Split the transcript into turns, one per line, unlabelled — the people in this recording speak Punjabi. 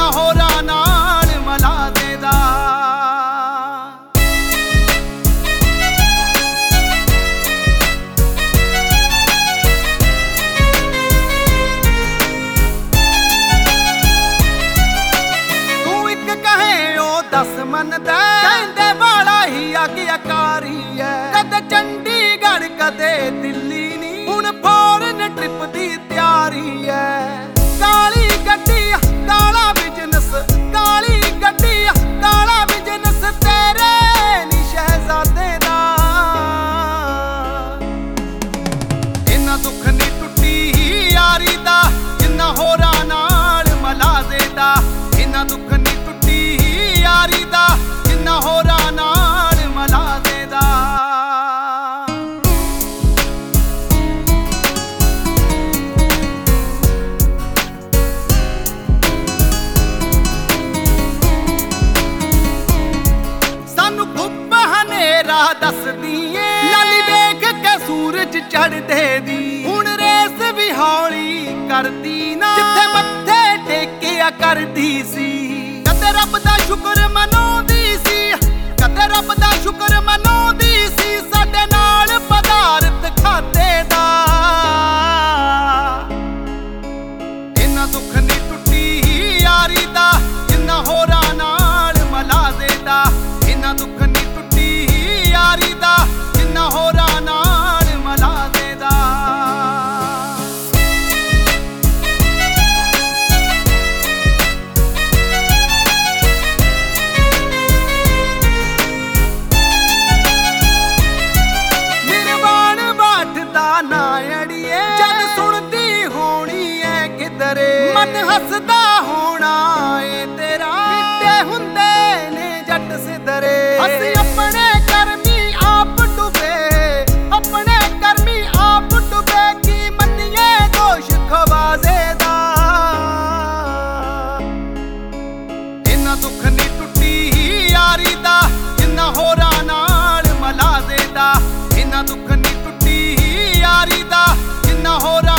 ਹੋਰਾਂ ਨਾਲ ਮਲਾਜ਼ੇ ਦਾ। ਤੂੰ ਇੱਕ ਕਹੇ ਉਹ 10 ਮੰਨਦਾ, ਕਹਿੰਦੇ ਵਾਲਾ ਹੀ ਆਗਿਆਕਾਰੀ ਐ। ਕਦੇ ਚੰਡੀਗੜ੍ਹ ਕਦੇ ਦਿੱਲੀ ਨੀ, ਹੁਣ ਫੋਰਨ ਟ੍ਰਿਪ ਦੀ ਤਿਆਰੀ ਐ। ਕਾਲੀ ਗੱਡੀ ਕਾਲਾ ਬਿਜ਼ਨਸ, ਕਾਲੀ ਗੱਡੀ ਕਾਲਾ ਬਿਜ਼ਨਸ ਤੇਰੇ ਨੀ ਸ਼ਹਿਜ਼ਾਦੇ ਦਾ। ਇੰਨਾ ਦੁੱਖ ਨੀ ਟੁੱਟੀ ਯਾਰੀ ਦਾ ਜਿੰਨਾ ਹੋਰਾਂ ਨਾਲ ਮਲਾਜ਼ੇ ਦਾ। ਇੰਨਾ ਦੁੱਖ ਨੀ ਟੁੱਟੀ ਯਾਰੀ ਦਾ ਜਿੰਨਾ ਹੋਰਾਂ ਨਾਲ ਮਲਾਜ਼ੇ ਦਾ। ਸਾਨੂੰ ਧੁੱਪ ਹਨੇਰਾ ਦੱਸਦੀ ਏ, ਲਾਲੀ ਵੇਖ ਕੇ ਸੂਰਜ ਚੜ੍ਹਦੇ ਦੀ। ਹੁਣ ਰੇਸ ਵੀ ਹੌਲੀ ਕਰਦੀ ਨਾ, ਜਿੱਥੇ ਮੱਥੇ ਟੇਕਿਆ ਕਰਦੀ ਸੀ। ਕਦੇ ਰੱਬ ਦਾ ਸ਼ੁਕਰ ਮਨਾਉਂਦੀ ਸੀ, ਕਦੇ ਰੱਬ ਦਾ ਸ਼ੁਕਰ ਮਨਾਉਂਦੀ ਸੀ, ਸਾਡੇ ਨਾਲ ਪਦਾਰਥ ਖਾਦੇ ਦਾ। ਇੰਨਾ ਦੁੱਖ ਨੀ ਟੁੱਟੀ ਯਾਰੀ ਦਾ ਜਿੰਨਾ ਹੋਰਾਂ ਨਾਲ ਮਲਾਜ਼ੇ ਦਾ। ਇੰਨਾ ਦੁੱਖ ਨੀ ਟੁੱਟੀ ਯਾਰੀ ਦਾ ਜਿੰਨਾ ਹੋਰਾਂ ਨਾਲ ਮਲਾਜ਼ੇ ਦਾ। ਨਿਰਵਾਣ ਬਾਠ ਦਾ ਨਾ ਅੜੀਏ, ਜਦ ਸੁਣਦੀ ਹੋਣੀ ਐ ਕਿਧਰੇ। ਮਨ ਹੱਸਦਾ ਹੋਣਾ ਏ ਤੇਰਾ, ਕਿਤੇ ਹੁੰਦੇ ਨੇ ਜੱਟ ਸਿਧਰੇ। ਅਸੀਂ ਆਪਣੇ ਕਰਮੀ ਆਪ ਡੁੱਬੇ, ਆਪਣੇ ਕਰਮੀ ਆਪ ਡੁੱਬੇ, ਕੀ ਮੰਨੀਏ ਦੋਸ਼ ਖਵਾਜ਼ੇ ਦਾ। ਇੰਨਾ ਦੁੱਖ ਨੀ ਟੁੱਟੀ ਯਾਰੀ ਦਾ ਜਿੰਨਾ ਹੋਰਾਂ ਨਾਲ ਮਲਾਜ਼ੇ ਦਾ। ਇੰਨਾ ਦੁੱਖ ਨੀ ਟੁੱਟੀ ਯਾਰੀ ਦਾ ਜਿੰਨਾ ਹੋਰਾਂ